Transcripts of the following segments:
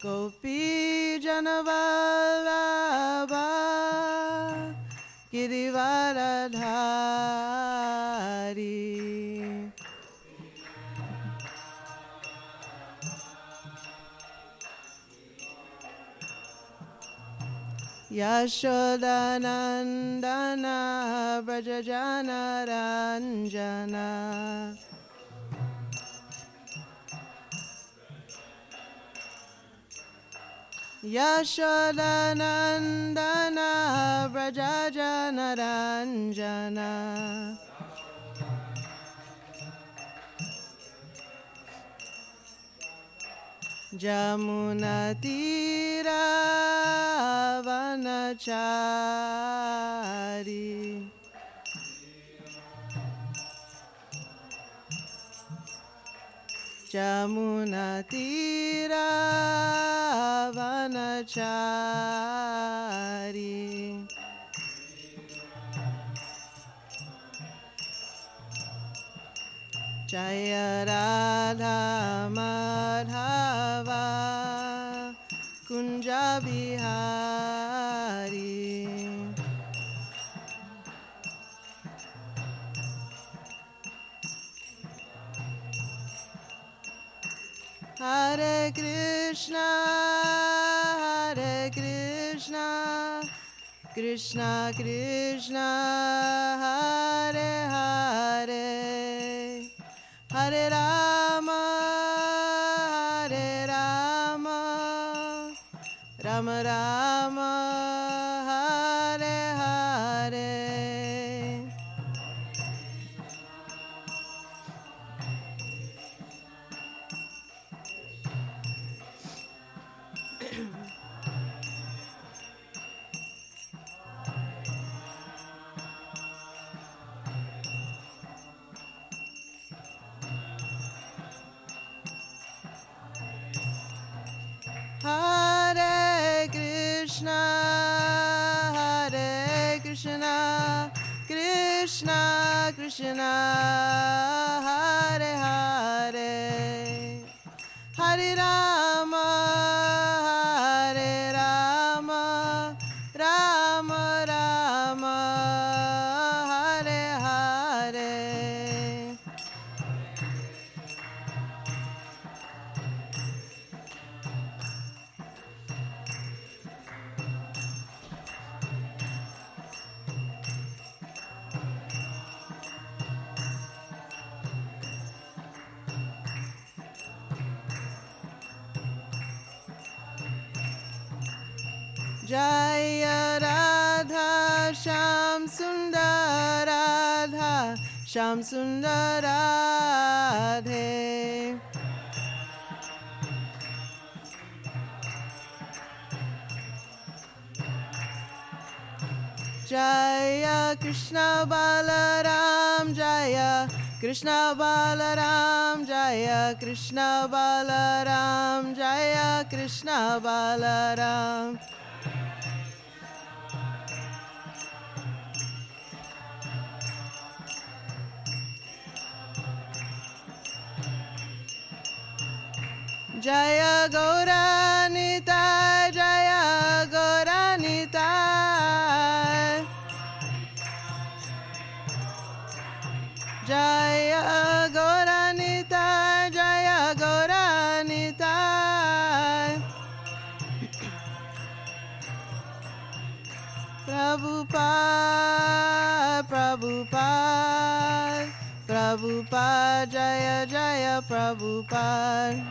Gopi Janavallabha Girivaradhari Yashodanandana Brajajana Ranjana Yashodanandana Brajajana Ranjana Jamunatira Vanachari Jamunatira Vanachari Jaya Radha Madhava Kunja Bihari Hare Krishna Krishna Krishna Hare Hare Hare Rama Rama Rama Hare Hare Hare Krishna Krishna Krishna Hare Hare Hare Rama Rama Rama Hare Hare Jaya Radha Shyam Sundar Radha Shyam Sundar Radhe Jaya Krishna Balaram Jaya Krishna Balaram Jaya Krishna Balaram Jaya Krishna Balaram Jaya Gauranitai Jaya Gauranitai Jaya Gauranitai Jaya Gauranitai Prabhupada Prabhupada Prabhupada Jaya Jaya Prabhupada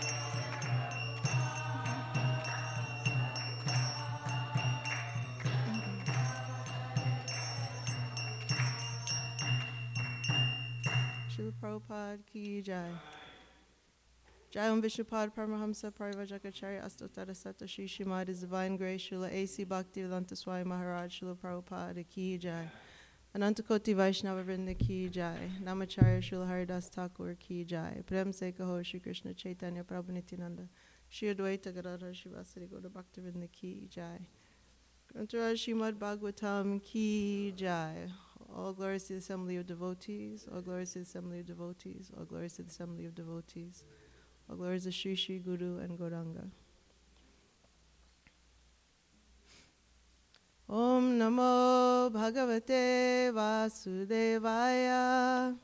Srila Prabhupada Ki Jai. Jai Om Vishnupad Paramahamsa Parivajakacharya Astottara Sata Shri Srimad His Divine Grace Srila A.C. Bhaktivedanta Swami Maharaj Srila Prabhupada Ki Jai. Anantakoti Vaishnava Vrinda Ki Jai. Namacharya Srila Haridas Thakur Ki Jai. Prem Se Kaho Shri Krishna Chaitanya Prabhu Nityananda Shri Advaita Gadadhar Shivasari Gauda Bhaktivinoda Ki Jai. Grantaraj Srimad Bhagavatam Ki Jai. All glories to the assembly of devotees, all glories to the assembly of devotees, all glories to the assembly of devotees, all glories to Sri Sri Guru and Gauranga. Om Namo Bhagavate Vasudevaya.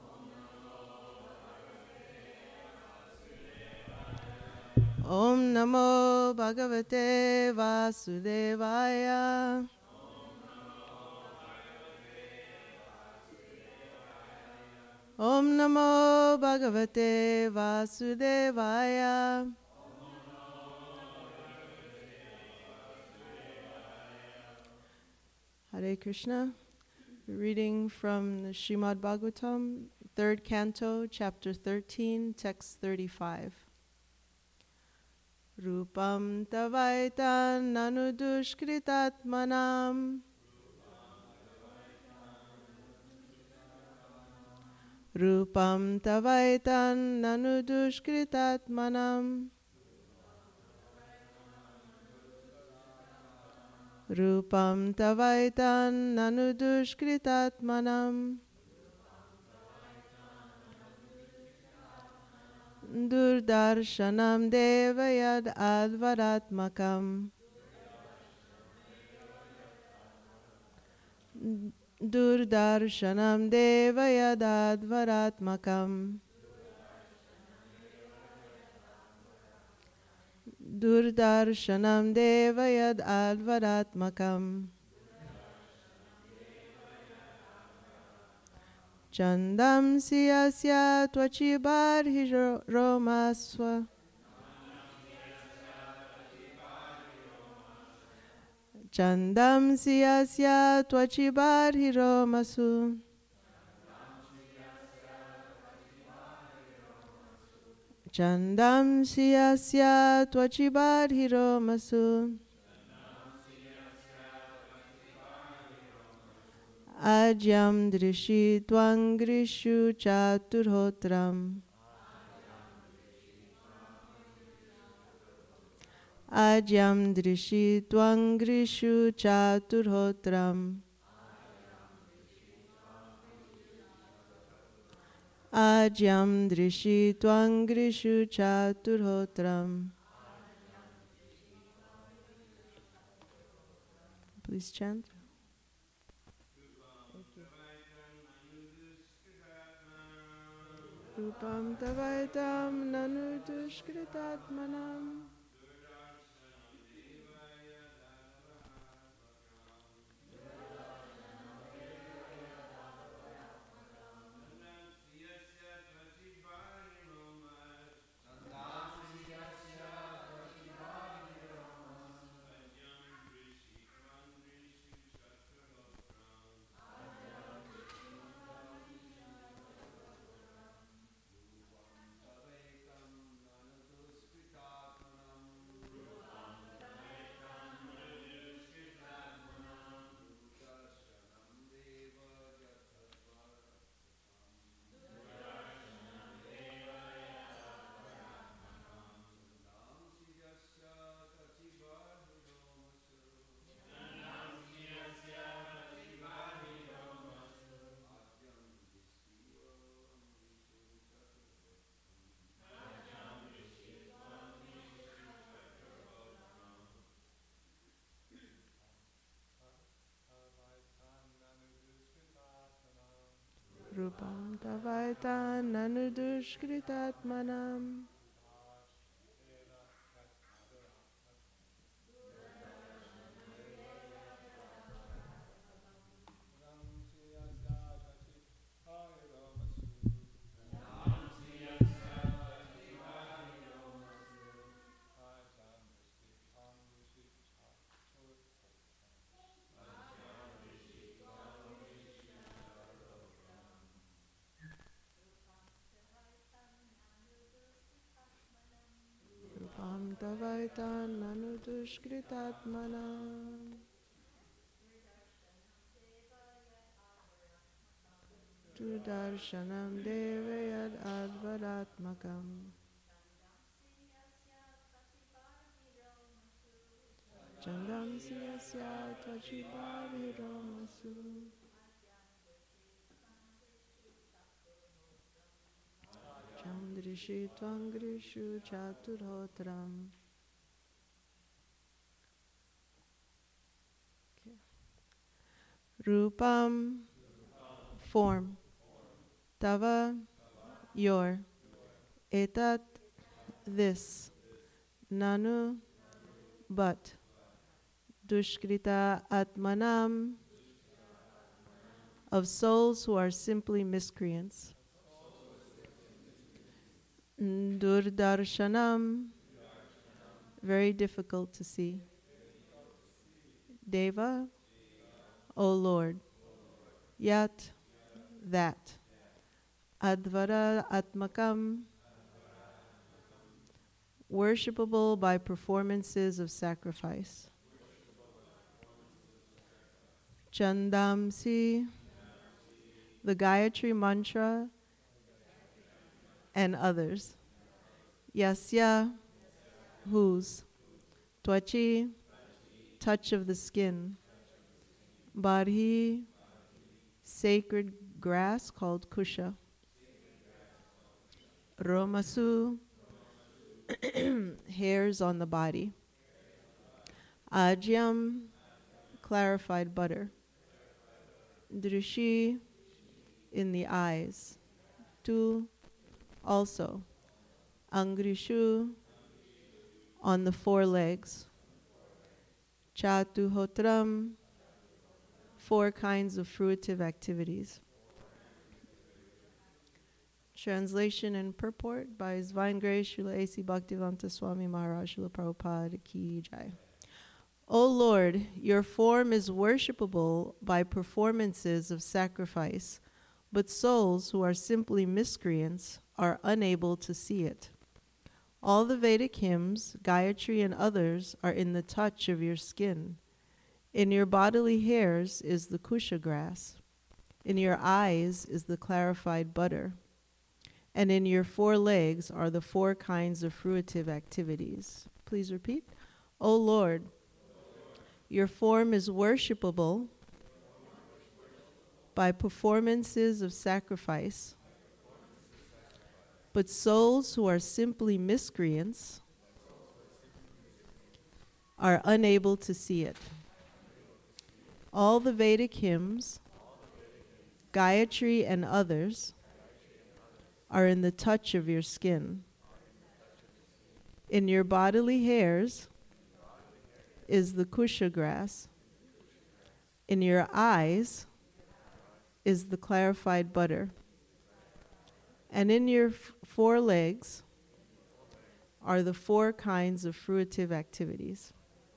Om Namo Bhagavate Vasudevaya. Om Namo Bhagavate Vasudevaya. Hare Krishna. Reading from the Srimad Bhagavatam, 3rd Canto, Chapter 13, Text 35. Rupam tavaitan nanudushkritatmanam. Rupam tavaitan nanudushkritatmanam. Rupam tavaitan nanudushkritatmanam. Durdarshanam devayad advaratmakam. Durdarshanam devayad advaratmakam. Durdarshanam devayad advaratmakam. Chandam siyasya tvachibarhiromaswa. Chandam siyasya tvachibarhiromasu. Chandam siyasya tvachibarhiromasu. Ajyam drishi twangrishu chaturhotram. Ajyam drishi twangrishu chaturhotram. Ajyam drishi twangrishu chaturhotram. Please chant. Rupam tavaitam nanudushkritatmanam. Rupam tavaitan nanudushkritatmanam. Rupam tavaitan nanudushkritatmanam. Tudarshanam devayad advaratmakam. Chandam siyasya tvachibarhiromasu. Chandrishi twangrishu chaturhotram. Okay. Rupam, form. Tava, your. Etat, this. Nanu, but. Dushkrita Atmanam, of souls who are simply miscreants. Durdarshanam, very difficult to see. Deva, O Lord. Yat, that. Advara Atmakam, worshipable by performances of sacrifice. Chandamsi, the Gayatri mantra, and others. Yasya, whose. Twachi, touch of the skin. Badhi, sacred grass called kusha. Romasu, hairs on the body. Ajyam, clarified butter. Drishi, in the eyes. Tu, also. Angrishu, on the four legs. Chatuhotram, four kinds of fruitive activities. Translation and purport by His Divine Grace Srila A.C. Bhaktivedanta Swami Maharaj Srila Prabhupada Ki Jai. O Lord, your form is worshipable by performances of sacrifice, but souls who are simply miscreants are unable to see it. All the Vedic hymns, Gayatri and others, are in the touch of your skin. In your bodily hairs is the kusha grass. In your eyes is the clarified butter. And in your four legs are the four kinds of fruitive activities. Please repeat. O Lord, your form is worshipable by performances of sacrifice, but souls who are simply miscreants are unable to see it. All the Vedic hymns, Gayatri and others, are in the touch of your skin. In your bodily hairs is the kusha grass. In your eyes is the clarified butter. And in your four legs are the four kinds of fruitive activities.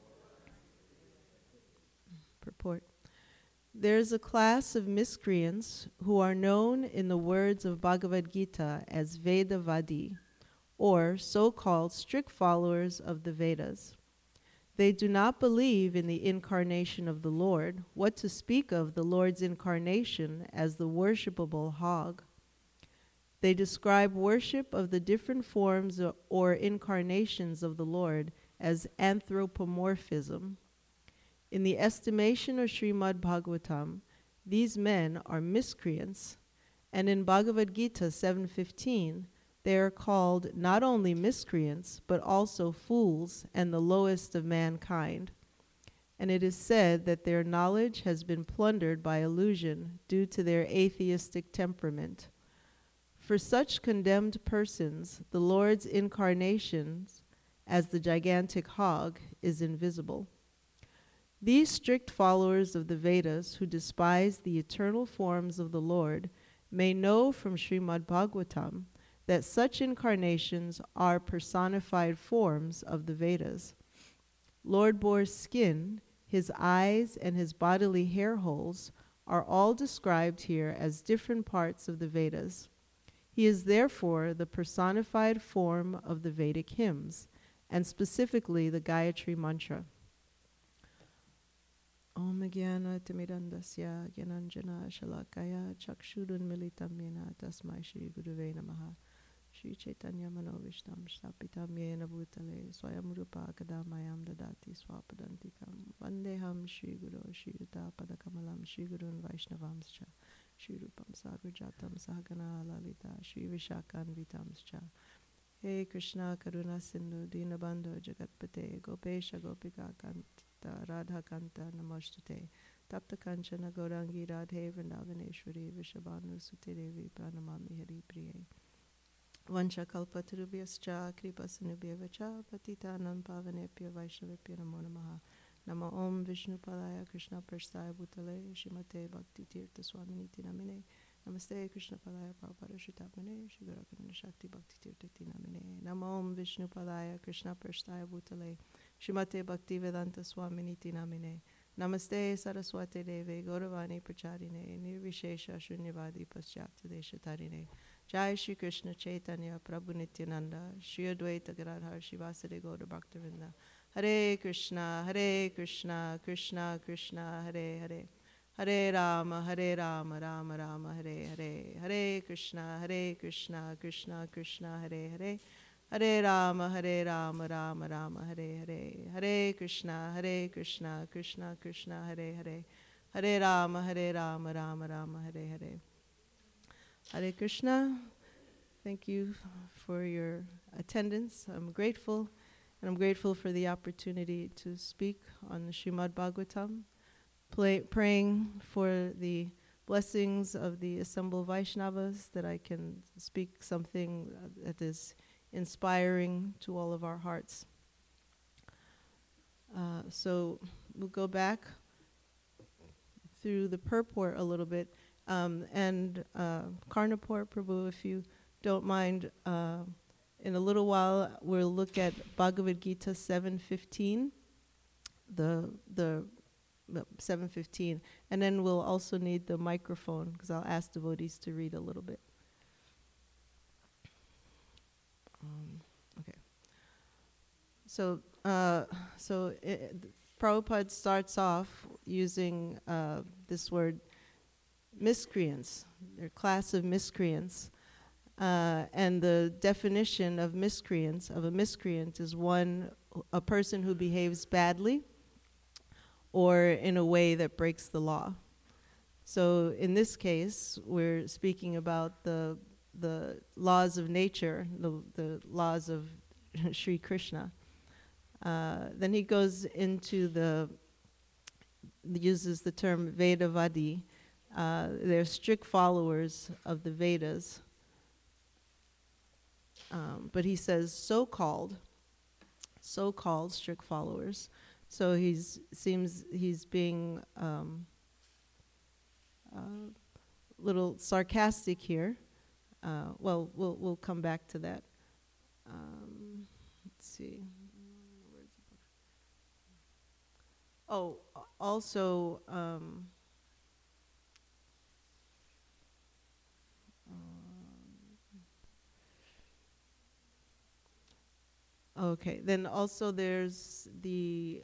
Purport. There's a class of miscreants who are known in the words of Bhagavad Gita as Vedavadi, or so-called strict followers of the Vedas. They do not believe in the incarnation of the Lord, what to speak of the Lord's incarnation as the worshipable hog. They describe worship of the different forms or incarnations of the Lord as anthropomorphism. In the estimation of Srimad Bhagavatam, these men are miscreants, and in Bhagavad Gita 7:15, they are called not only miscreants, but also fools and the lowest of mankind. And it is said that their knowledge has been plundered by illusion due to their atheistic temperament. For such condemned persons, the Lord's incarnation as the gigantic hog is invisible. These strict followers of the Vedas who despise the eternal forms of the Lord may know from Srimad Bhagavatam that such incarnations are personified forms of the Vedas. Lord Boar's skin, his eyes, and his bodily hair holes are all described here as different parts of the Vedas. He is therefore the personified form of the Vedic hymns, and specifically the Gayatri mantra. Om Jnana Timirandasya Gyananjana Shalakaya Chakshurun Militam Yena Tasmai Shri Gurave Namaha Shri Chaitanya Manovishtam Stapitam Yena Bhutale Swayam Rupa Kadamayam Dadati Swapadantikam Vandeham Shri Guru Shri Yuta Padakamalam Shri Gurun Vaishnavamscha Shri Rupam Sagrajatam Sahagana Lalita Shri Vishakan Vitamscha. Hey Krishna Karuna Sindhu Dinabandhu Jagatpate Gopesha Gopika Kanta Radha Kanta Namostate Tapta Kanchana Gaurangi Radhe Vrindavaneshwari Vishabhanu Sute Devi Pranamami Hari Priye. Vancha Kalpatarubhyascha Kripasanubhyavacha Patitanam Pavanepya Vaishnavipya Namo Namaha. Nama Om Vishnu Padaya Krishna Prasthaya Bhutale Shrimate Bhakti Tirtha Swaminiti Namine. Namaste Krishna Padaya Prabhupada Shritabhane Shri Gauravani Shakti Bhakti Tirtha Namine. Nama Om Vishnu Padaya Krishna Prasthaya Bhutale Shrimate Bhakti Vedanta Swaminiti Namine. Namaste Saraswati Deve Gauravani Pracharine Nirvishesha Shunyavadi Paschapta Deshatarine. Jai Shri Krishna Chaitanya Prabhu Nityananda Shri Advaita Gadadhar Shivasade Gaura Bhaktavinda. Hare Krishna, Krishna Krishna, Hare Hare. Hare Rama, Rama Rama, Hare Hare. Hare Krishna, Krishna Krishna, Hare Hare. Hare Rama, Rama Rama, Hare Hare. Hare Krishna, Krishna Krishna, Hare Hare. Hare Rama, Rama Rama, Hare Hare. Hare Krishna. Thank you for your attendance. I'm grateful. And I'm grateful for the opportunity to speak on the Srimad Bhagavatam, praying for the blessings of the assembled Vaishnavas, that I can speak something that is inspiring to all of our hearts. So we'll go back through the purport a little bit. And Karnapur Prabhu, if you don't mind, in a little while, we'll look at Bhagavad Gita 7:15, the 7:15, and then we'll also need the microphone because I'll ask devotees to read a little bit. Okay. So Prabhupada starts off using this word miscreants. They're a class of miscreants. And the definition of miscreants, of a miscreant, is a person who behaves badly or in a way that breaks the law. So in this case, we're speaking about the laws of nature, the laws of Sri Krishna. Then he goes into uses the term Vedavadi. They're strict followers of the Vedas. But he says so-called strict followers. So he's being a little sarcastic here. Well, we'll come back to that. Let's see. Oh, also. Okay, then also there's the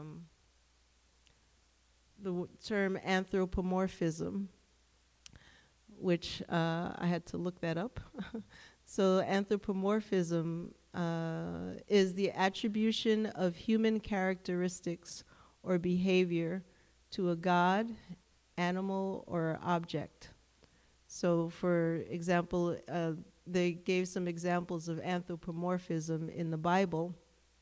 term anthropomorphism, which I had to look that up. So anthropomorphism is the attribution of human characteristics or behavior to a god, animal, or object. So for example, they gave some examples of anthropomorphism in the Bible,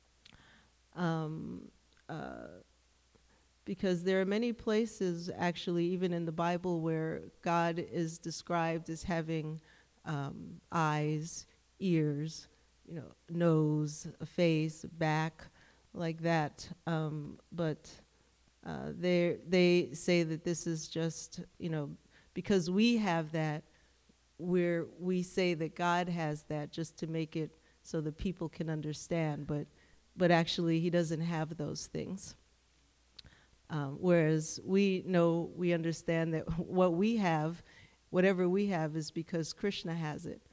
because there are many places, actually, even in the Bible, where God is described as having eyes, ears, nose, a face, a back, like that. But they say that this is just, because we have that, we say that God has that just to make it so that people can understand, but actually he doesn't have those things. Whereas we understand that whatever we have is because Krishna has it.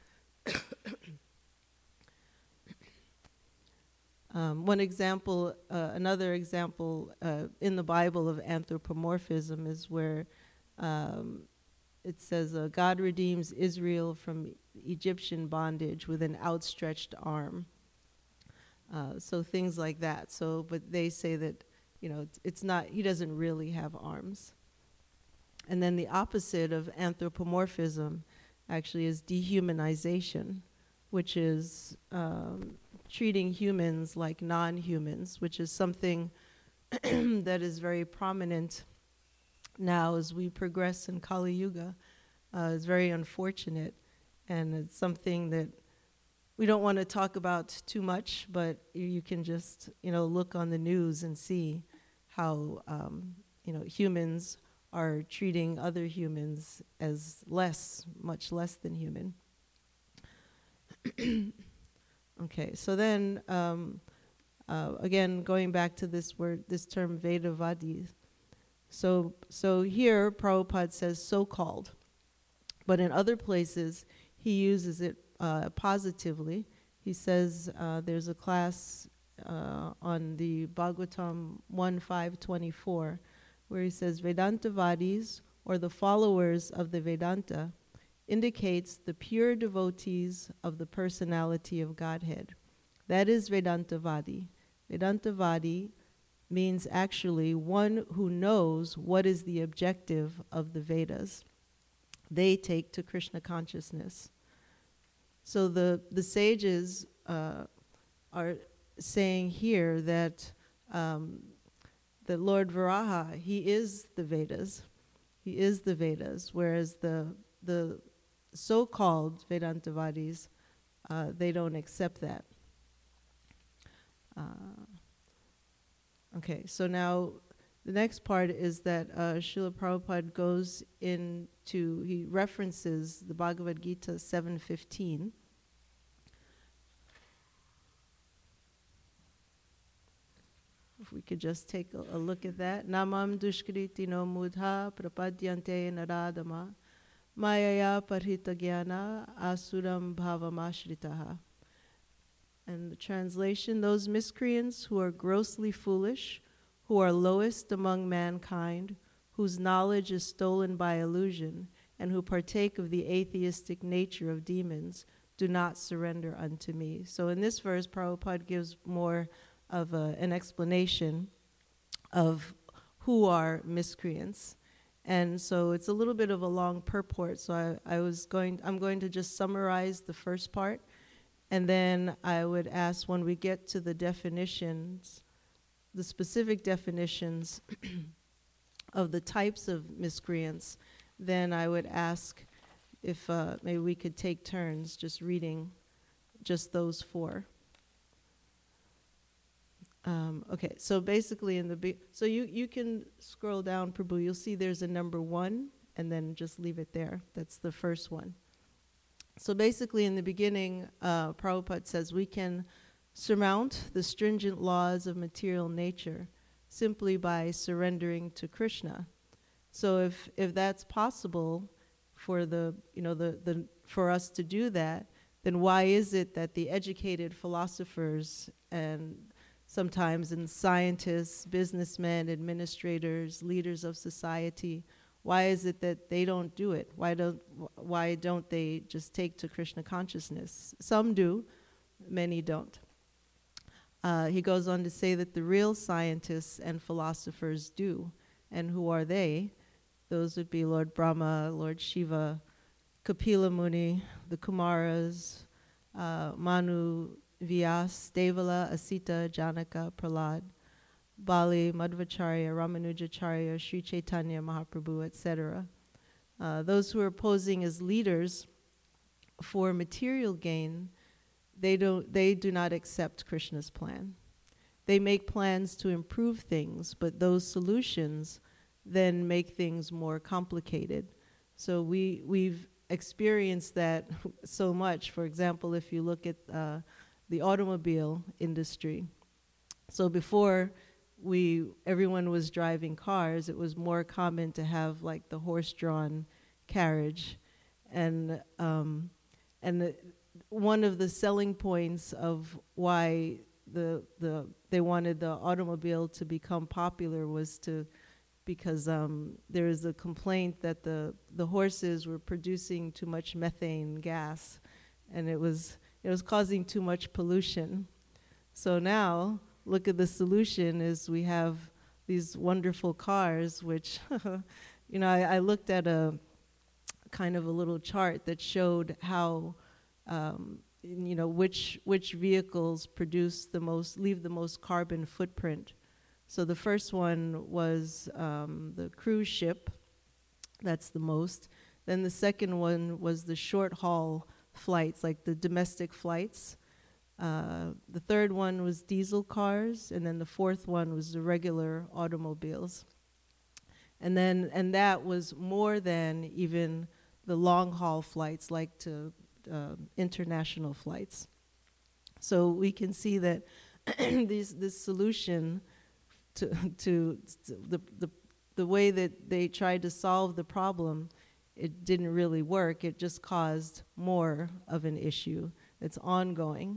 Another example in the Bible of anthropomorphism is where it says, God redeems Israel from Egyptian bondage with an outstretched arm. So things like that. But they say that, it's not, he doesn't really have arms. And then the opposite of anthropomorphism actually is dehumanization, which is treating humans like non-humans, which is something that is very prominent now as we progress in Kali Yuga is very unfortunate, and it's something that we don't want to talk about too much, but you can just, look on the news and see how, humans are treating other humans as much less than human. Okay, so then, again, going back to this term Vedavadi. So here, Prabhupada says so-called, but in other places, he uses it positively. He says there's a class on the Bhagavatam 1.5.24 where he says Vedantavadis, or the followers of the Vedanta, indicates the pure devotees of the personality of Godhead. That is Vedantavadi. Vedantavadi means actually one who knows what is the objective of the Vedas. They take to Krishna consciousness. So the sages are saying here that that Lord Varaha, he is the Vedas. He is the Vedas, whereas the so-called Vedantavadis, they don't accept that. Okay, so now the next part is that Srila Prabhupada goes into, he references the Bhagavad Gita 7:15. If we could just take a look at that. Namam dushkriti no mudha prapadyante naradama mayaya parhita jnana asuram bhavamashritaha. And the translation, those miscreants who are grossly foolish, who are lowest among mankind, whose knowledge is stolen by illusion, and who partake of the atheistic nature of demons, do not surrender unto me. So in this verse, Prabhupada gives more of an explanation of who are miscreants. And so it's a little bit of a long purport, so I'm going to just summarize the first part, and then I would ask when we get to the definitions, the specific definitions of the types of miscreants, then I would ask if maybe we could take turns just reading just those four. Okay, so basically so you can scroll down, Prabhu, you'll see there's a number 1, and then just leave it there. That's the first one. So basically in the beginning, Prabhupada says we can surmount the stringent laws of material nature simply by surrendering to Krishna. So if that's possible for for us to do that, then why is it that the educated philosophers and sometimes in scientists, businessmen, administrators, leaders of society, why is it that they don't do it? Why don't they just take to Krishna consciousness? Some do, many don't. He goes on to say that the real scientists and philosophers do. And who are they? Those would be Lord Brahma, Lord Shiva, Kapila Muni, the Kumaras, Manu, Vyas, Devala, Asita, Janaka, Prahlad, Bali, Madhvacharya, Ramanujacharya, Sri Chaitanya Mahaprabhu, etc. Those who are posing as leaders for material gain, they do not accept Krishna's plan. They make plans to improve things, but those solutions then make things more complicated. So we've experienced that so much. For example, if you look at the automobile industry. So before everyone was driving cars, it was more common to have like the horse-drawn carriage, and one of the selling points of why they wanted the automobile to become popular was because there is a complaint that the horses were producing too much methane gas, and it was causing too much pollution. So now, look at the solution is we have these wonderful cars, which, I looked at a kind of a little chart that showed how, which vehicles leave the most carbon footprint So the first one was the cruise ship. That's the most. Then the second one was the short haul flights, like the domestic flights. The third one was diesel cars, and then the fourth one was the regular automobiles. And that was more than even the long haul flights, like to international flights. So we can see that this solution to the way that they tried to solve the problem, it didn't really work. It just caused more of an issue that's ongoing.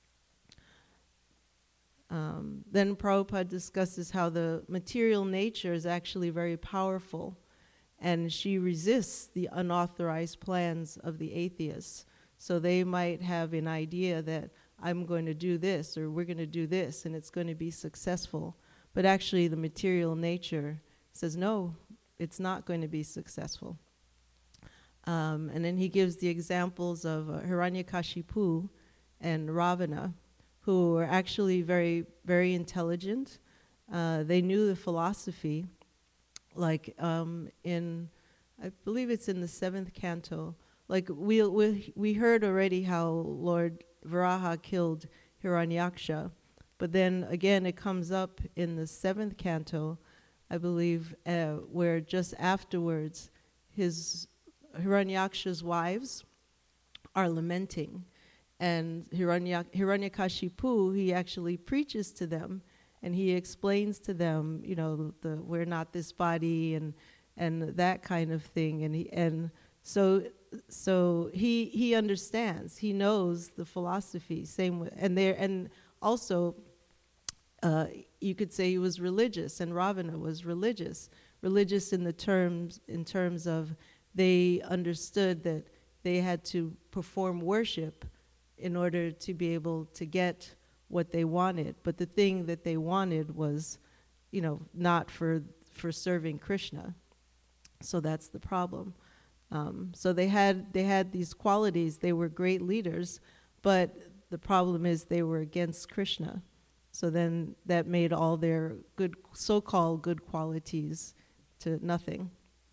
Then Prabhupada discusses how the material nature is actually very powerful, and she resists the unauthorized plans of the atheists. So they might have an idea that I'm going to do this, or we're going to do this, and it's going to be successful. But actually the material nature says, no, it's not going to be successful. And then he gives the examples of Hiranyakashipu and Ravana, who were actually very, very intelligent. They knew the philosophy, like I believe it's in the 7th canto. Like we heard already how Lord Varaha killed Hiranyaksha, but then again it comes up in the 7th canto, I believe, where just afterwards Hiranyaksha's wives are lamenting. And Hiranyakashipu, he actually preaches to them, and he explains to them, we're not this body, and that kind of thing. So he understands. He knows the philosophy. Same with, and also you could say he was religious, and Ravana was religious. Religious in terms of they understood that they had to perform worship in order to be able to get what they wanted. But the thing that they wanted was, not for serving Krishna. So that's the problem. So they had these qualities. They were great leaders, but the problem is they were against Krishna. So then that made all their good, so-called good qualities to nothing.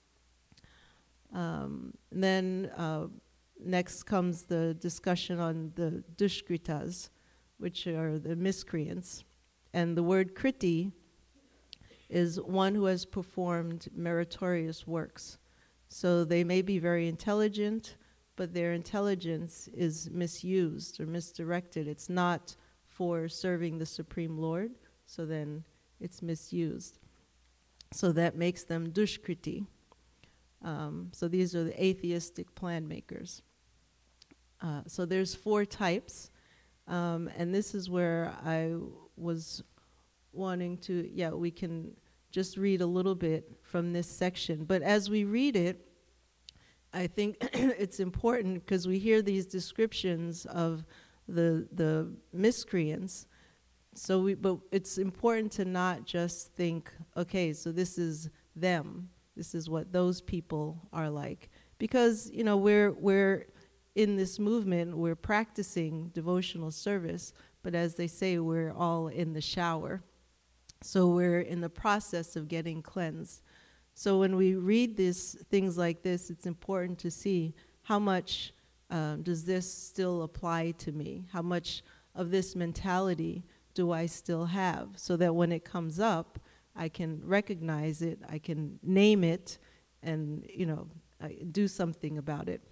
Next comes the discussion on the dushkritas, which are the miscreants. And the word kriti is one who has performed meritorious works. So they may be very intelligent, but their intelligence is misused or misdirected. It's not for serving the Supreme Lord, so then it's misused. So that makes them dushkriti. So these are the atheistic plan makers. So there's 4 types, and this is where I was wanting to, we can just read a little bit from this section. But as we read it, I think it's important because we hear these descriptions of the miscreants. But it's important to not just think, okay, so this is them. This is what those people are like. Because, we're in this movement, we're practicing devotional service, but as they say, we're all in the shower. So we're in the process of getting cleansed. So when we read things like this, it's important to see how much does this still apply to me? How much of this mentality do I still have? So that when it comes up, I can recognize it, I can name it, and do something about it.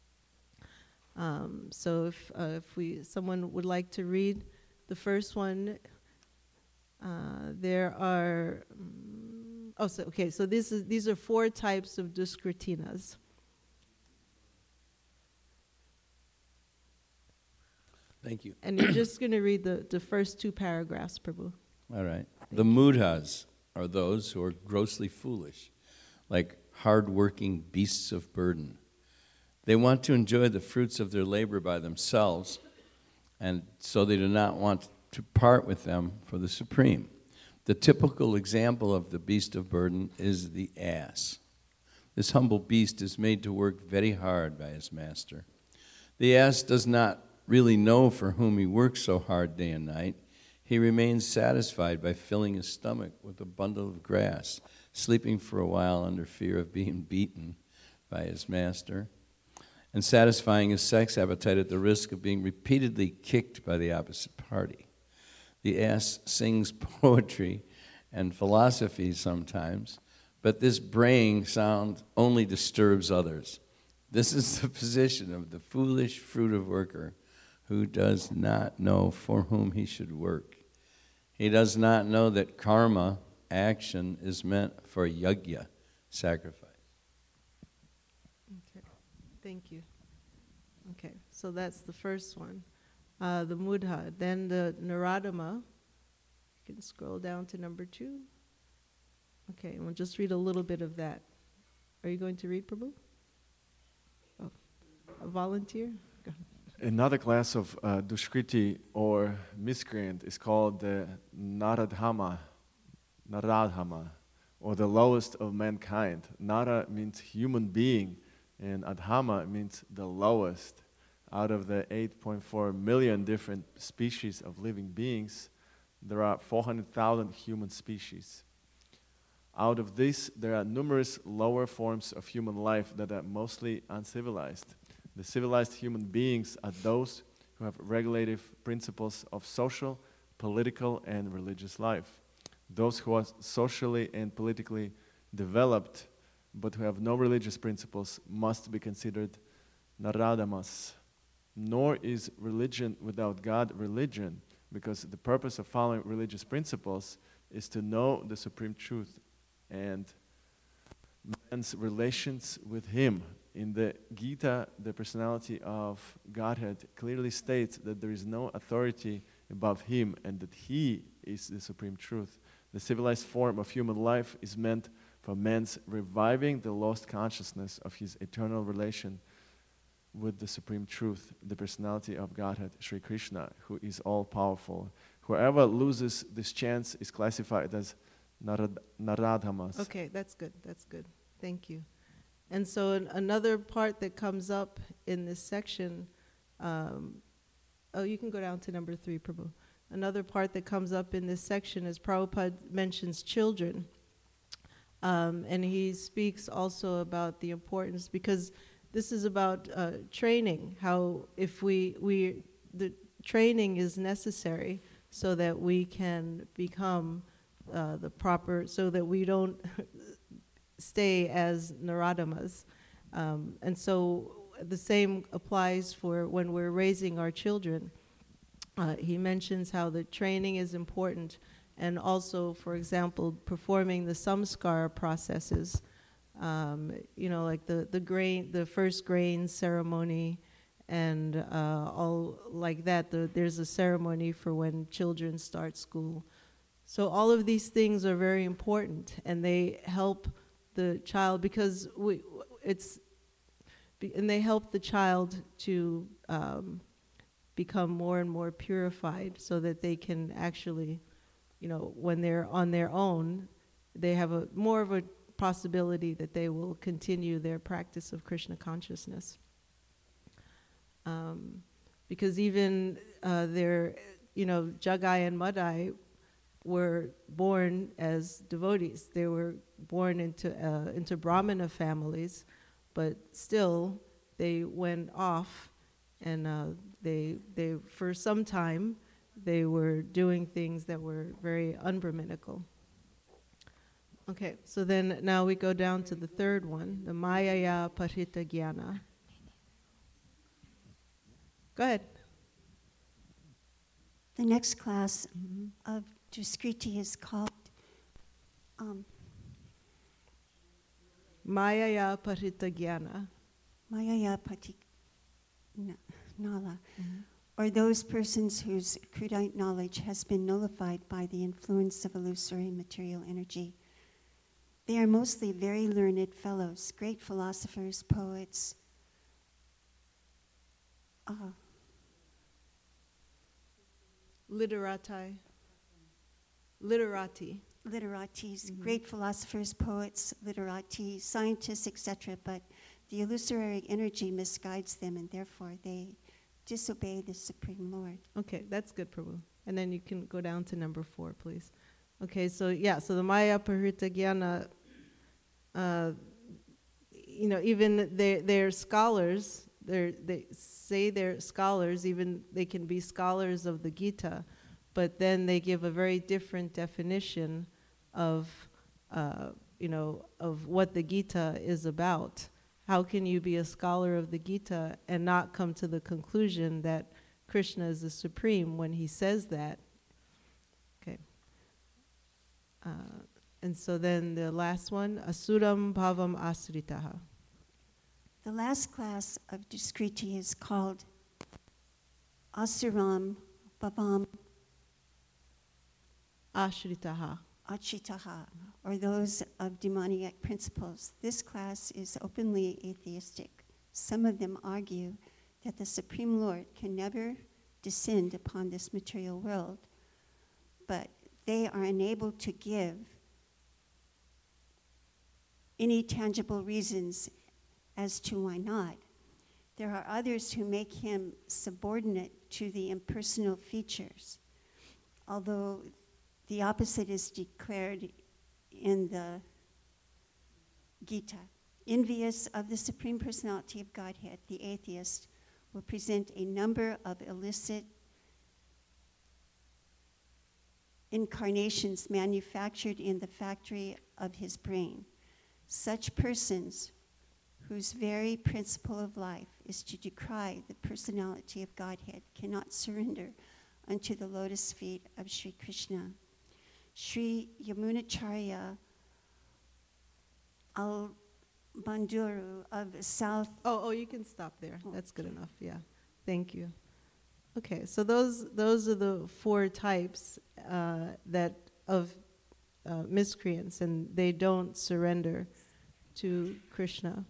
So if someone would like to read the first one, there are. So these are 4 types of duskritas. Thank you. And you're just going to read the first 2 paragraphs, Prabhu. All right. The mudhas are those who are grossly foolish, like hard-working beasts of burden. They want to enjoy the fruits of their labor by themselves, and so they do not want to part with them for the Supreme. The typical example of the beast of burden is the ass. This humble beast is made to work very hard by his master. The ass does not really know for whom he works so hard day and night. He remains satisfied by filling his stomach with a bundle of grass, sleeping for a while under fear of being beaten by his master, and satisfying his sex appetite at the risk of being repeatedly kicked by the opposite party. The ass sings poetry and philosophy sometimes, but this braying sound only disturbs others. This is the position of the foolish fruitive worker who does not know for whom he should work. He does not know that karma, action, is meant for yajna, sacrifice. Okay, thank you. Okay, so that's the first one, the mudha. Then the naradama, you can scroll down to number 2. Okay, and we'll just read a little bit of that. Are you going to read, Prabhu? Oh, a volunteer? Go. Another class of Dushkriti or miscreant is called the Naradhama, or the lowest of mankind. Nara means human being, and Adhama means the lowest. Out of the 8.4 million different species of living beings, there are 400,000 human species. Out of this, there are numerous lower forms of human life that are mostly uncivilized. The civilized human beings are those who have regulative principles of social, political, and religious life. Those who are socially and politically developed but who have no religious principles must be considered naradamas. Nor is religion without God religion, because the purpose of following religious principles is to know the supreme truth and man's relations with Him. In the Gita, the personality of Godhead clearly states that there is no authority above Him and that He is the supreme truth. The civilized form of human life is meant for man's reviving the lost consciousness of his eternal relation with the supreme truth, the personality of Godhead, Sri Krishna, who is all-powerful. Whoever loses this chance is classified as Naradhamas. Okay, that's good. Thank you. And so another part that comes up in this section, you can go down to number 3, Prabhu. Another part that comes up in this section is Prabhupada mentions children. And he speaks also about the importance, because this is about training, how if the training is necessary so that we can become the proper, so that we don't stay as naradamas. And so the same applies for when we're raising our children. He mentions how the training is important, and also, for example, performing the samskara processes, like the first grain ceremony, and all like that. There's a ceremony for when children start school. So all of these things are very important, and they help the child because they help the child to become more and more purified, so that they can actually, when they're on their own, they have more of a possibility that they will continue their practice of Krishna consciousness. Because even Jagai and Madai were born as devotees. They were born into Brahmana families, but still they went off, and they for some time they were doing things that were very unbrahminical. Okay, so then now we go down to the third one, the Mayaya Parita Jnana. Go ahead. The next class of Duskriti is called Mayaya Parita Jnana. Mayaya Nala, or those persons whose Kridite knowledge has been nullified by the influence of illusory material energy. They are mostly very learned fellows, great philosophers, poets, Literati, literatis, great philosophers, poets, literati, scientists, etc., but the illusory energy misguides them, and therefore they disobey the Supreme Lord. Okay, that's good, Prabhu. And then you can go down to number 4, please. Okay, so the Maya Pahrita Jnana, even they're scholars, they say they're scholars, even they can be scholars of the Gita, but then they give a very different definition of, of what the Gita is about. How can you be a scholar of the Gita and not come to the conclusion that Krishna is the supreme when he says that? Okay. And so then the last one, Asuram Bhavam Asritaha. The last class of Duskriti is called Asuram Bhavam Ashritaha. Achitaha, or those of demoniac principles. This class is openly atheistic. Some of them argue that the Supreme Lord can never descend upon this material world, but they are unable to give any tangible reasons as to why not. There are others who make him subordinate to the impersonal features, although the opposite is declared in the Gita. Envious of the Supreme Personality of Godhead, the atheist will present a number of illicit incarnations manufactured in the factory of his brain. Such persons, whose very principle of life is to decry the personality of Godhead, cannot surrender unto the lotus feet of Sri Krishna. Sri Yamunacharya Al-Banduru of South... Oh, you can stop there. That's good enough, yeah. Thank you. Okay, so those are the 4 types that of miscreants, and they don't surrender to Krishna.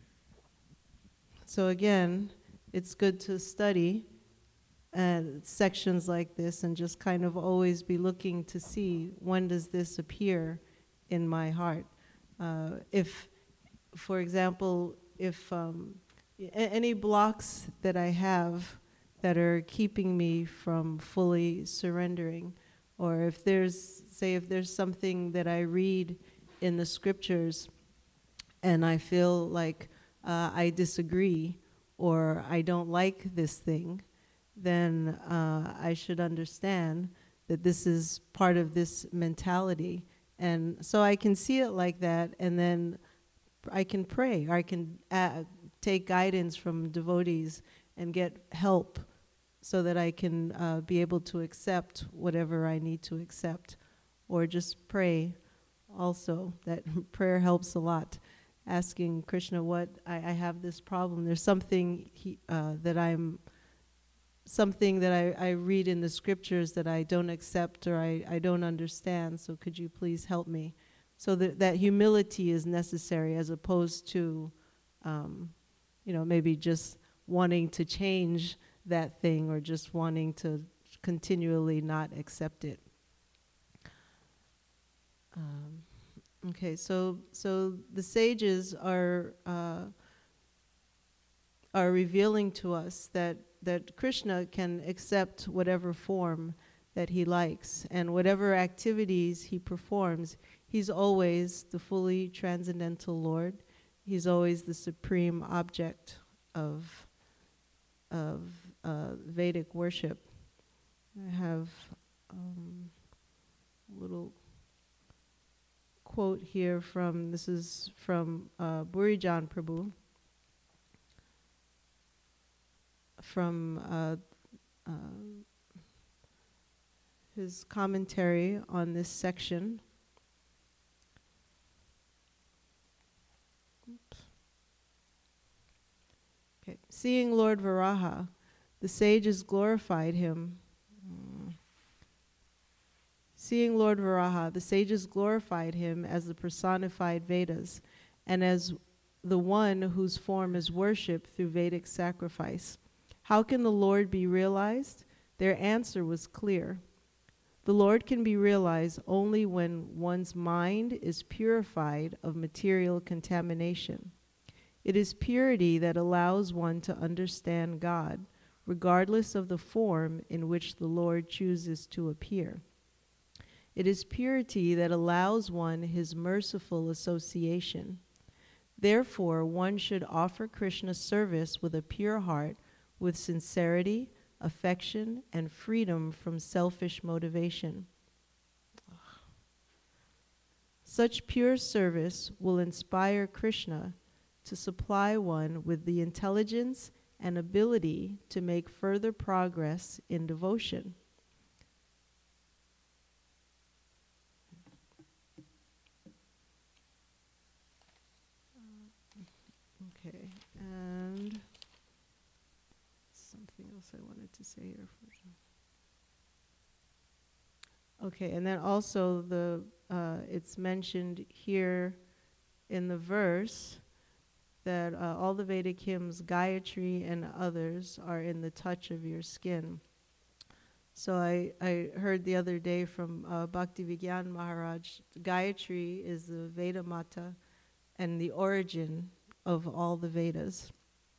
So again, it's good to study sections like this and just kind of always be looking to see, when does this appear in my heart? If, for example, if any blocks that I have that are keeping me from fully surrendering, or if there's something that I read in the scriptures and I feel like I disagree or I don't like this thing, then I should understand that this is part of this mentality. And so I can see it like that, and then I can pray, or I can take guidance from devotees and get help so that I can be able to accept whatever I need to accept, or just pray also. That prayer helps a lot. Asking Krishna, what I have this problem. There's something something that I read in the scriptures that I don't accept or I don't understand, so could you please help me? So that humility is necessary, as opposed to, maybe just wanting to change that thing or just wanting to continually not accept it. Okay, so the sages are revealing to us that Krishna can accept whatever form that he likes, and whatever activities he performs, he's always the fully transcendental Lord. He's always the supreme object of Vedic worship. I have a little quote here this is from Burijan Prabhu, from his commentary on this section. Oops. Okay. Seeing Lord Varaha, the sages glorified him. Seeing Lord Varaha, the sages glorified him as the personified Vedas and as the one whose form is worshipped through Vedic sacrifice. How can the Lord be realized? Their answer was clear. The Lord can be realized only when one's mind is purified of material contamination. It is purity that allows one to understand God, regardless of the form in which the Lord chooses to appear. It is purity that allows one his merciful association. Therefore, one should offer Krishna service with a pure heart, with sincerity, affection, and freedom from selfish motivation. Such pure service will inspire Krishna to supply one with the intelligence and ability to make further progress in devotion. Okay, and something else I wanted to say here first. Okay, and then also it's mentioned here in the verse that all the Vedic hymns, Gayatri and others, are in the touch of your skin. So I heard the other day from Bhakti Vigyan Maharaj, Gayatri is the Veda Mata and the origin of all the Vedas.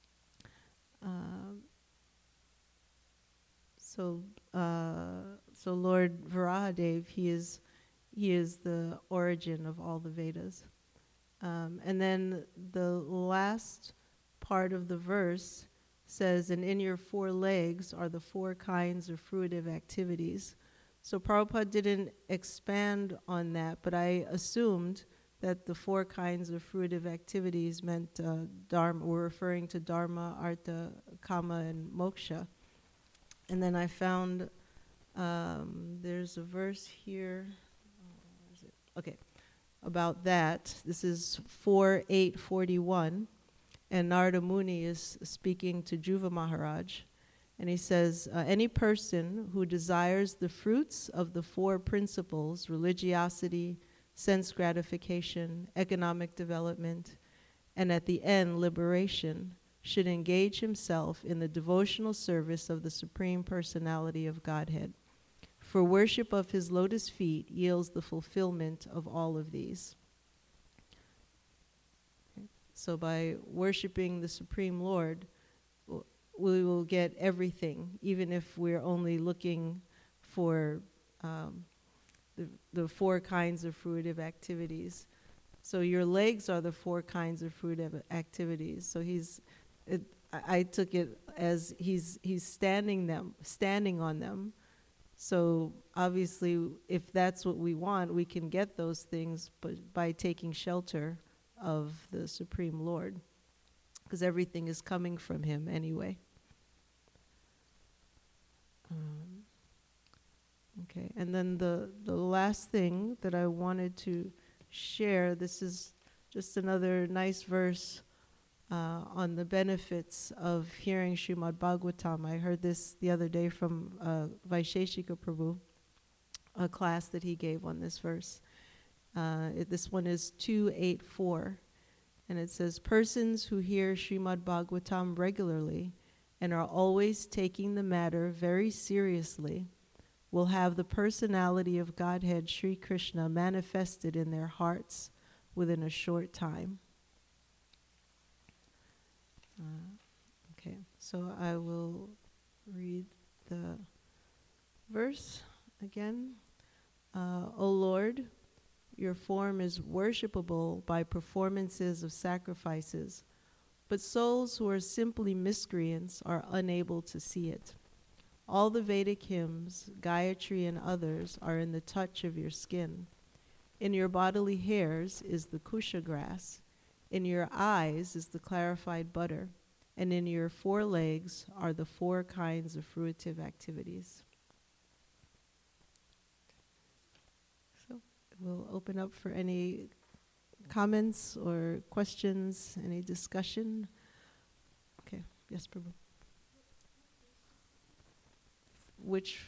So Lord Varahadev, he is the origin of all the Vedas. And then the last part of the verse says, and in your 4 legs are the 4 kinds of fruitive activities. So Prabhupada didn't expand on that, but I assumed that the 4 kinds of fruitive activities meant dharma, were referring to dharma, artha, kama, and moksha. And then I found there's a verse here. Where is it? Okay, about that. This is 4:841, and Narada Muni is speaking to Dhruva Maharaj, and he says, any person who desires the fruits of the 4 principles, religiosity, sense gratification, economic development, and at the end, liberation, should engage himself in the devotional service of the Supreme Personality of Godhead. For worship of his lotus feet yields the fulfillment of all of these. Okay. So by worshiping the Supreme Lord, we will get everything, even if we're only looking for the 4 kinds of fruitive activities. So your legs are the 4 kinds of fruitive activities. So I took it as he's standing on them. So obviously, if that's what we want, we can get those things, but by taking shelter of the Supreme Lord, because everything is coming from him anyway. Okay, and then the last thing that I wanted to share, this is just another nice verse on the benefits of hearing Srimad Bhagavatam. I heard this the other day from Vaisheshika Prabhu, a class that he gave on this verse. This one is 284, and it says, persons who hear Srimad Bhagavatam regularly and are always taking the matter very seriously will have the personality of Godhead Sri Krishna manifested in their hearts within a short time. Okay, so I will read the verse again. O Lord, your form is worshipable by performances of sacrifices, but souls who are simply miscreants are unable to see it. All the Vedic hymns, Gayatri and others, are in the touch of your skin. In your bodily hairs is the kusha grass. In your eyes is the clarified butter. And in your 4 legs are the 4 kinds of fruitive activities. So we'll open up for any comments or questions, any discussion. Okay, yes, Prabhu. Which,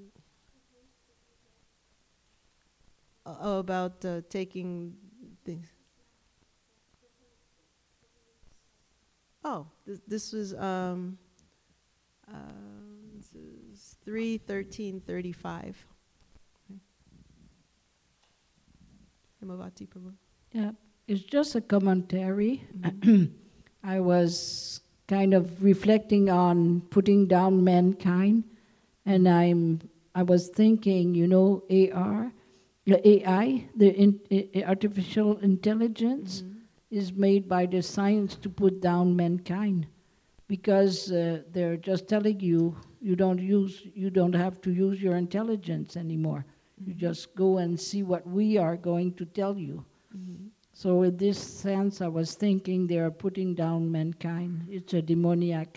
about taking things. Oh, this was 3:13:35. Yeah, it's just a commentary. I was kind of reflecting on putting down mankind, and I was thinking, AI, artificial intelligence, is made by the science to put down mankind, because they're just telling you you don't have to use your intelligence anymore. You just go and see what we are going to tell you. So in this sense, I was thinking they are putting down mankind. It's a demoniac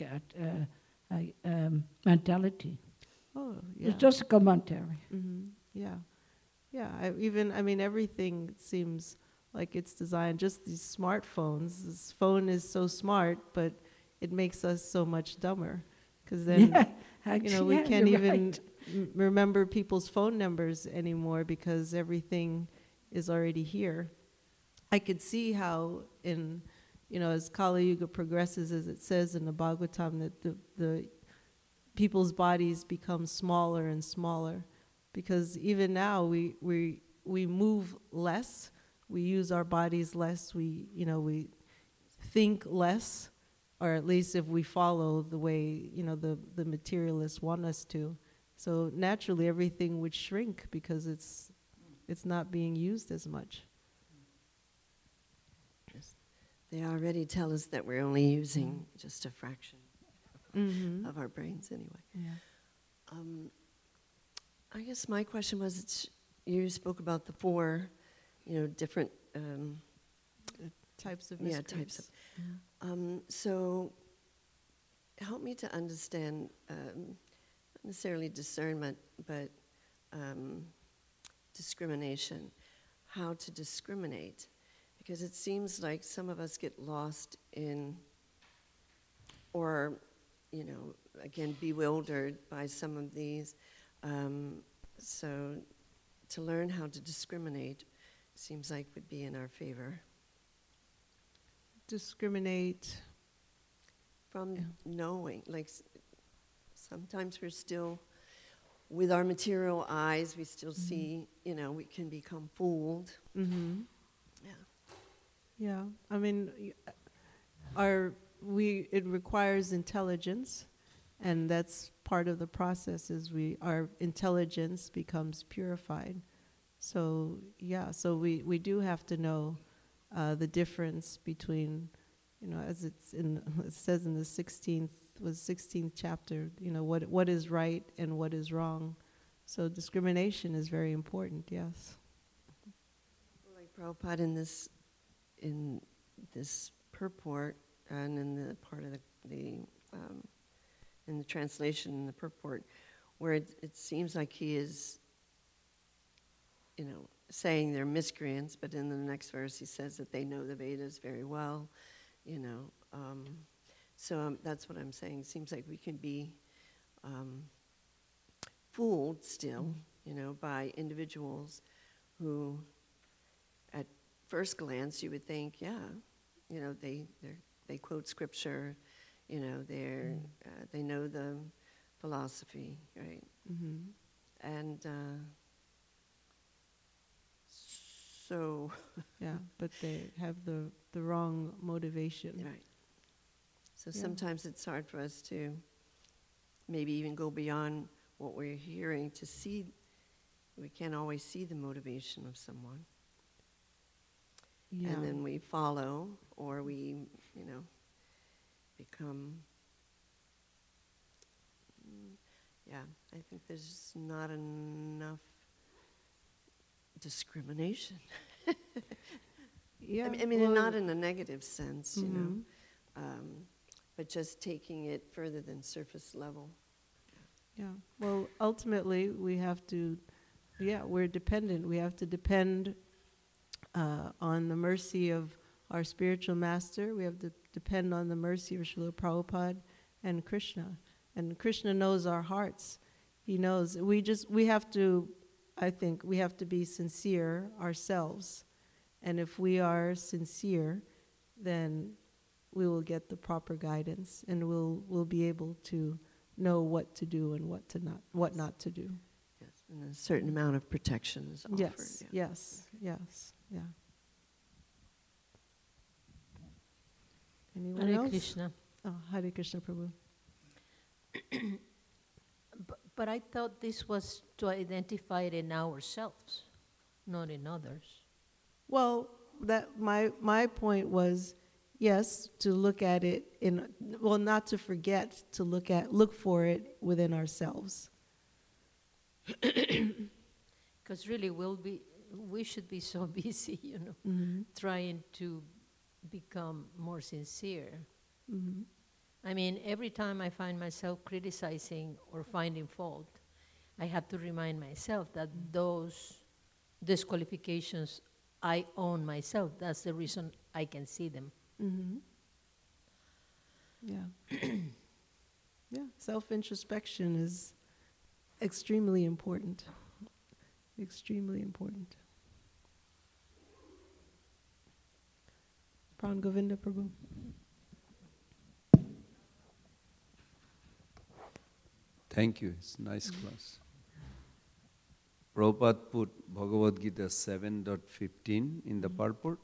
mentality. Oh, yeah. It's just a commentary. Yeah. Yeah. Everything seems like it's designed, just these smartphones. This phone is so smart, but it makes us so much dumber. Because then, we can't even remember people's phone numbers anymore because everything is already here. I could see how as Kali Yuga progresses, as it says in the Bhagavatam, that the people's bodies become smaller and smaller, because even now we move less, we use our bodies less, we think less, or at least if we follow the way the materialists want us to. So naturally everything would shrink because it's not being used as much. They already tell us that we're only using just a fraction of our brains anyway. Yeah. I guess my question was, you spoke about the 4, different Types of yeah, miscreants. types of. So help me to understand, not necessarily discernment, but discrimination, how to discriminate. Because it seems like some of us get lost in, or, again, bewildered by some of these. So to learn how to discriminate seems like would be in our favor. Discriminate From knowing, like sometimes we're still, with our material eyes, we still see, we can become fooled. Mm-hmm. Yeah. Yeah. It requires intelligence, and that's part of the process. Our intelligence becomes purified. So we do have to know the difference between, as it says in the 16th chapter, what is right and what is wrong. So discrimination is very important. Yes. Like Prabhupada in this purport, and in the part of in the translation in the purport, where it seems like he is, saying they're miscreants, but in the next verse he says that they know the Vedas very well, So that's what I'm saying. It seems like we can be fooled still, by individuals who, at first glance, you would think, they quote scripture, they know the philosophy, right? Mm-hmm. And so Yeah, but they have the wrong motivation. right. So Yeah. sometimes it's hard for us to maybe even go beyond what we're hearing to see. We can't always see the motivation of someone. Yeah. And then we follow, or we, become, I think there's not enough discrimination. Yeah. I mean, not in a negative sense, Mhm. but just taking it further than surface level. Yeah. Well, ultimately, we have to, we're dependent. We have to depend on the mercy of our spiritual master. We have to depend on the mercy of Srila Prabhupada and Krishna. And Krishna knows our hearts. He knows. We have to, I think, we have to be sincere ourselves. And if we are sincere, then we will get the proper guidance, and we'll be able to know what to do and what not to do. Yes, and a certain amount of protection is offered. Yes, yeah. yes, yeah. Anyone Hare else? Krishna. Oh, Hare Krishna Prabhu. But I thought this was to identify it in ourselves, not in others. Well, that my point was, yes, to look at it in, well, not to forget to look for it within ourselves. Because really, we should be so busy, trying to become more sincere. Mm-hmm. I mean, every time I find myself criticizing or finding fault, I have to remind myself that those disqualifications I own myself. That's the reason I can see them. Mm-hmm. Yeah. Yeah, self-introspection is extremely important. Extremely important. Pran Govinda Prabhu. Thank you. It's a nice class. Prabhupada put Bhagavad Gita 7.15 in the purport.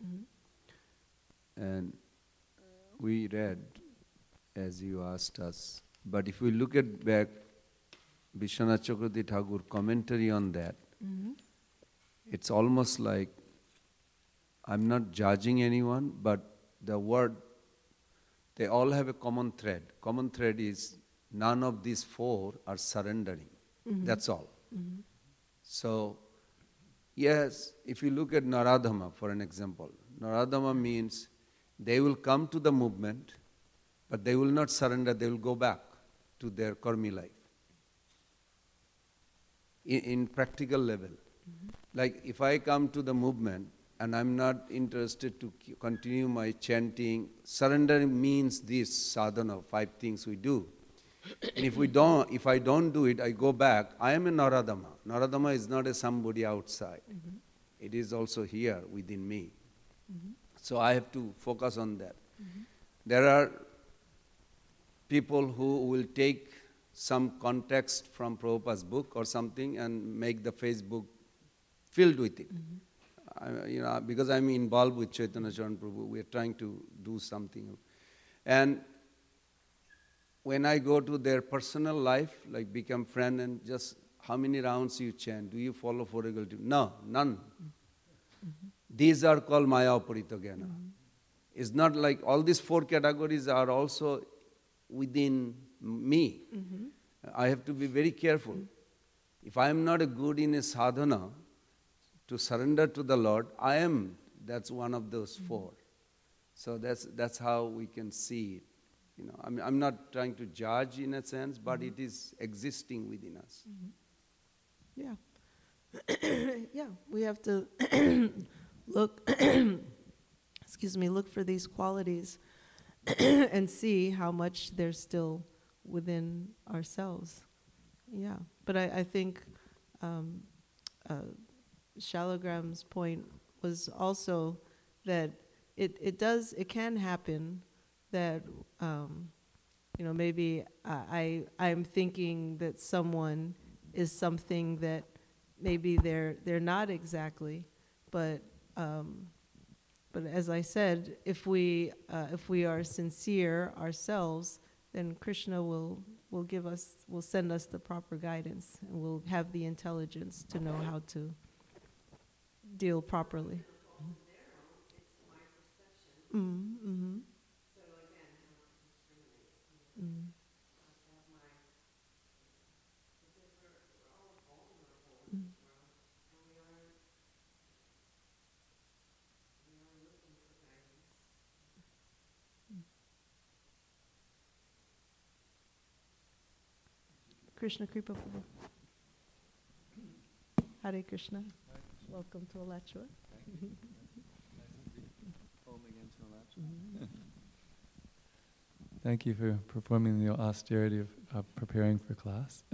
And we read, as you asked us. But if we look at back Vishwanath Chakravarti Thakur commentary on that, it's almost like, I'm not judging anyone, but the word, they all have a common thread. Common thread is none of these four are surrendering. That's all. So, yes, if you look at Naradhama, for an example, Naradhama means they will come to the movement, but they will not surrender, they will go back to their karmi life. In practical level. Like if I come to the movement and I'm not interested to continue my chanting, surrender means this sadhana, 5 things we do. And if I don't do it, I go back, I am a Naradhama. Naradhama is not a somebody outside. It is also here within me. So I have to focus on that. There are people who will take some context from Prabhupada's book or something and make the Facebook filled with it. Because I'm involved with Chaitanya Charan Prabhu, we are trying to do something. And when I go to their personal life, like become friend and just how many rounds you chant, do you follow four regal duty? No, none. These are called Maya Aparita Jnana. It's not like all these 4 categories are also within me. I have to be very careful. If I am not a good in a sadhana to surrender to the Lord, that's one of those 4. So that's how we can see it. I'm not trying to judge in a sense, but it is existing within us. Yeah. Yeah, we have to look for these qualities and see how much they're still within ourselves. Yeah, but I think Shalagram's point was also that it can happen that maybe I'm thinking that someone is something that maybe they're not exactly, but as I said, if we are sincere ourselves, then Krishna will send us the proper guidance, and we'll have the intelligence to know how to deal properly. Mm-hmm. Krishna Kripa Prabhu. Hare Krishna. Welcome to Alachua. Thank you for performing the austerity of preparing for class.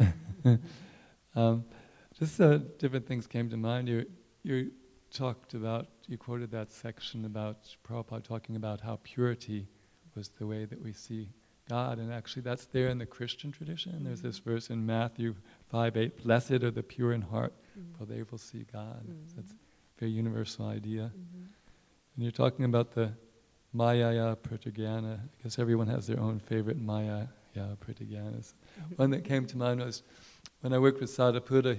Just different things came to mind. You quoted that section about Prabhupada talking about how purity was the way that we see God, and actually that's there in the Christian tradition. There's this verse in Matthew 5:8, blessed are the pure in heart, for they will see God. So that's a very universal idea. And you're talking about the Mayaya Pratyajnana. I guess everyone has their own favorite Mayaya Pratyajnanas. One that came to mind was when I worked with Sadhaputta,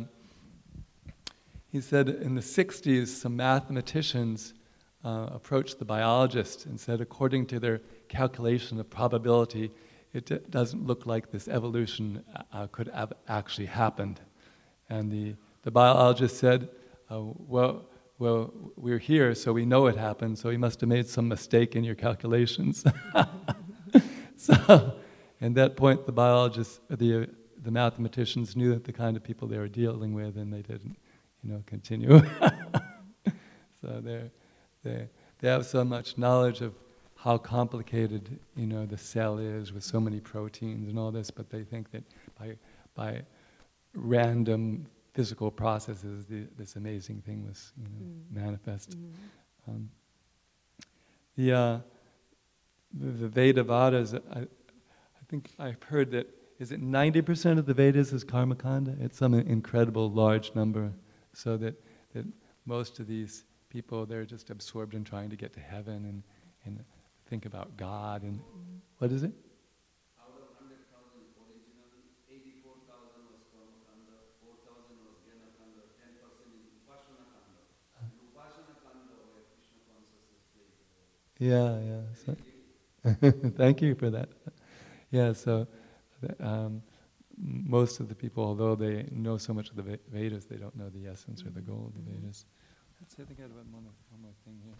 he said in the 60s some mathematicians approached the biologist and said, according to their calculation of probability, it doesn't look like this evolution could have actually happened. And the biologist said, well, we're here, so we know it happened, so you must have made some mistake in your calculations. So, at that point, the biologists, the mathematicians knew that the kind of people they were dealing with, and they didn't, continue. So they have so much knowledge of how complicated, the cell is with so many proteins and all this, but they think that by random physical processes, this amazing thing was, manifest. The Vedavadas, I think I've heard that, is it 90% of the Vedas is Karmakanda? It's some incredible large number, so that most of these people, they're just absorbed in trying to get to heaven and think about God. And what is it? Out of 100,000 original, 84,000 was Karmakanda, 4,000 was Gyanakanda, 10% is Upasana Kanda. And Upasana Kanda where Krishna consciousness plays. Yeah. So thank you for that. Yeah, so most of the people, although they know so much of the Vedas, they don't know the essence or the goal of the Vedas. Let's see, I think I have one more thing here.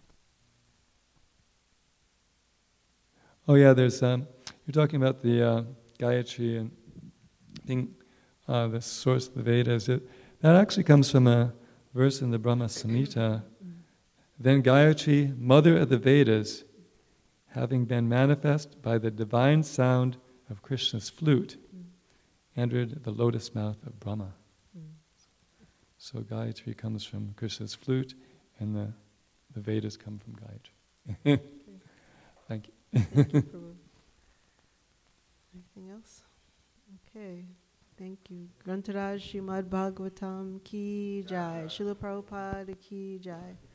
Oh yeah, there's you're talking about the Gayatri, and I think the source of the Vedas. That actually comes from a verse in the Brahma Samhita. Then Gayatri, mother of the Vedas, having been manifest by the divine sound of Krishna's flute, entered the lotus mouth of Brahma. So Gayatri comes from Krishna's flute, and the Vedas come from Gayatri. Thank you. Thank you, Prabhu. Anything else? Okay, thank you. Grantaraj Srimad Bhagavatam ki jai. Srila Prabhupada ki jai.